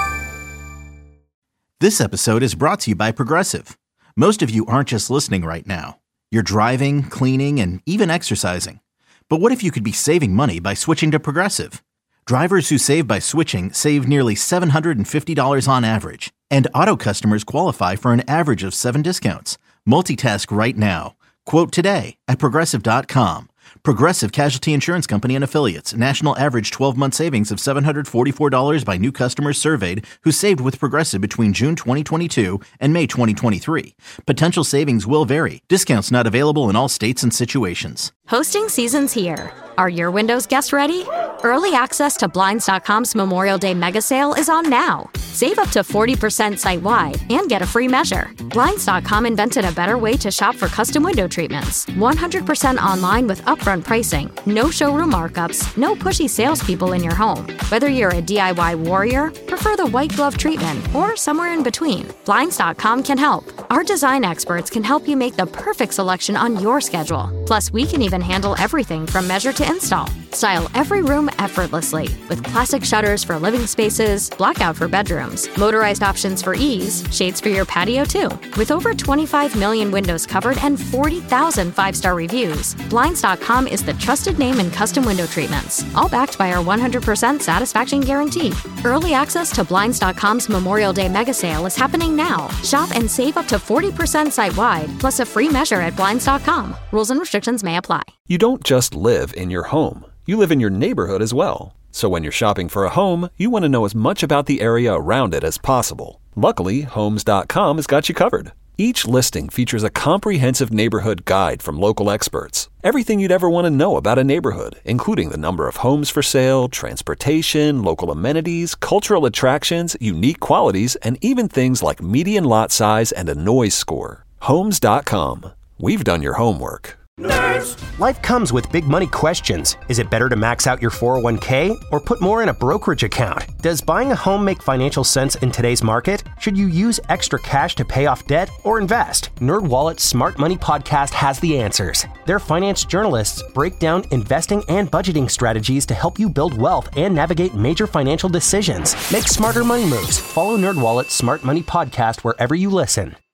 This episode is brought to you by Progressive. Most of you aren't just listening right now. You're driving, cleaning, and even exercising. But what if you could be saving money by switching to Progressive? Drivers who save by switching save nearly seven hundred fifty dollars on average. And auto customers qualify for an average of seven discounts. Multitask right now. Quote today at Progressive dot com. Progressive Casualty Insurance Company and Affiliates. National average twelve-month savings of seven hundred forty-four dollars by new customers surveyed who saved with Progressive between June twenty twenty-two and May twenty twenty-three. Potential savings will vary. Discounts not available in all states and situations. Hosting season's here. Are your Windows guests ready? Early access to Blinds dot com's Memorial Day mega sale is on now. Save up to forty percent site-wide and get a free measure. Blinds dot com invented a better way to shop for custom window treatments. one hundred percent online with upfront pricing, no showroom markups, no pushy salespeople in your home. Whether you're a D I Y warrior, prefer the white glove treatment, or somewhere in between, Blinds dot com can help. Our design experts can help you make the perfect selection on your schedule. Plus, we can even handle everything from measure to install. Style every room effortlessly with classic shutters for living spaces, blackout for bedrooms, motorized options for ease, shades for your patio too. With over twenty-five million windows covered and forty thousand five-star reviews, Blinds dot com is the trusted name in custom window treatments, all backed by our one hundred percent satisfaction guarantee. Early access to Blinds dot com's Memorial Day mega sale is happening now. Shop and save up to forty percent site-wide, plus a free measure at Blinds dot com. Rules and restrictions may apply. You don't just live in your home. You live in your neighborhood as well. So when you're shopping for a home, you want to know as much about the area around it as possible. Luckily, Homes dot com has got you covered. Each listing features a comprehensive neighborhood guide from local experts. Everything you'd ever want to know about a neighborhood, including the number of homes for sale, transportation, local amenities, cultural attractions, unique qualities, and even things like median lot size and a noise score. Homes dot com. We've done your homework. Nerds! Life comes with big money questions. Is it better to max out your four oh one k or put more in a brokerage account? Does buying a home make financial sense in today's market? Should you use extra cash to pay off debt or invest? NerdWallet's Smart Money Podcast has the answers. Their finance journalists break down investing and budgeting strategies to help you build wealth and navigate major financial decisions. Make smarter money moves. Follow NerdWallet's Smart Money Podcast wherever you listen.